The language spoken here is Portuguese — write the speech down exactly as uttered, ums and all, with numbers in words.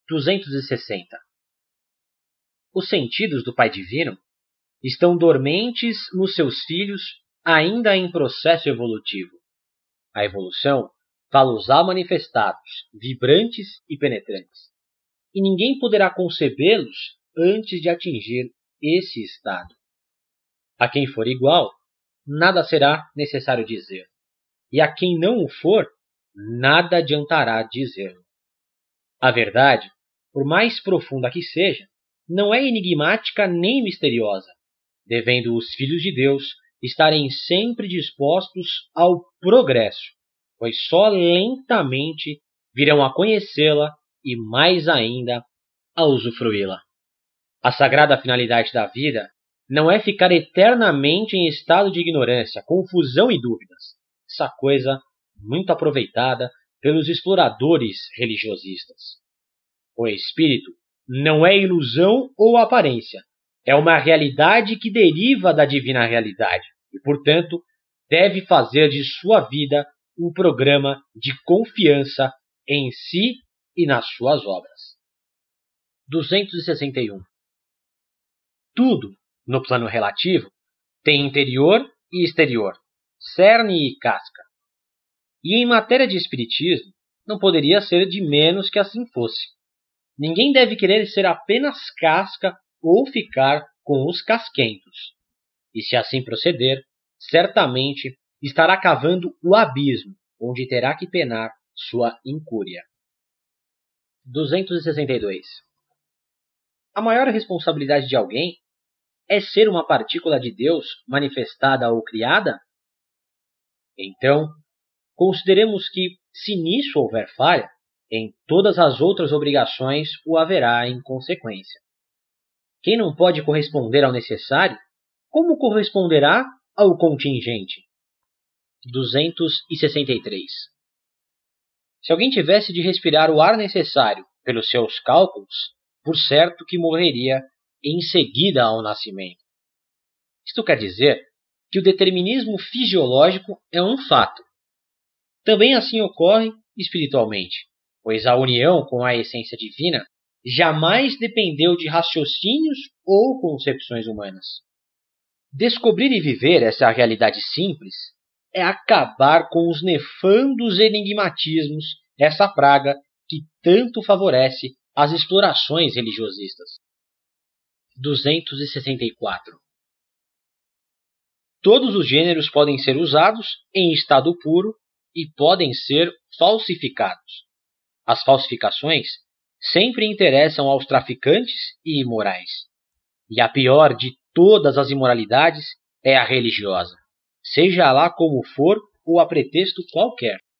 duzentos e sessenta. Os sentidos do Pai Divino estão dormentes nos seus filhos, ainda em processo evolutivo. A evolução fala-os há manifestados, vibrantes e penetrantes, e ninguém poderá concebê-los antes de atingir esse estado. A quem for igual, nada será necessário dizer, e a quem não o for, nada adiantará dizer. A verdade, por mais profunda que seja, não é enigmática nem misteriosa, devendo os filhos de Deus estarem sempre dispostos ao progresso, pois só lentamente virão a conhecê-la e mais ainda a usufruí-la. A sagrada finalidade da vida não é ficar eternamente em estado de ignorância, confusão e dúvidas. Essa coisa muito aproveitada pelos exploradores religiosistas. O espírito não é ilusão ou aparência, é uma realidade que deriva da divina realidade e, portanto, deve fazer de sua vida um programa de confiança em si e nas suas obras. duzentos e sessenta e um. Tudo, no plano relativo, tem interior e exterior, cerne e casca. E em matéria de espiritismo, não poderia ser de menos que assim fosse. Ninguém deve querer ser apenas casca ou ficar com os casquentos. E se assim proceder, certamente estará cavando o abismo, onde terá que penar sua incúria. duzentos e sessenta e dois. A maior responsabilidade de alguém é ser uma partícula de Deus manifestada ou criada? Então, consideremos que, se nisso houver falha, em todas as outras obrigações o haverá em consequência. Quem não pode corresponder ao necessário, como corresponderá ao contingente? duzentos e sessenta e três. Se alguém tivesse de respirar o ar necessário pelos seus cálculos, por certo que morreria em seguida ao nascimento. Isto quer dizer que o determinismo fisiológico é um fato. Também assim ocorre espiritualmente, pois a união com a essência divina jamais dependeu de raciocínios ou concepções humanas. Descobrir e viver essa realidade simples é acabar com os nefandos enigmatismos, essa praga que tanto favorece as explorações religiosistas. duzentos e sessenta e quatro. Todos os gêneros podem ser usados em estado puro e podem ser falsificados. As falsificações sempre interessam aos traficantes e imorais. E a pior de todas as imoralidades é a religiosa, seja lá como for ou a pretexto qualquer.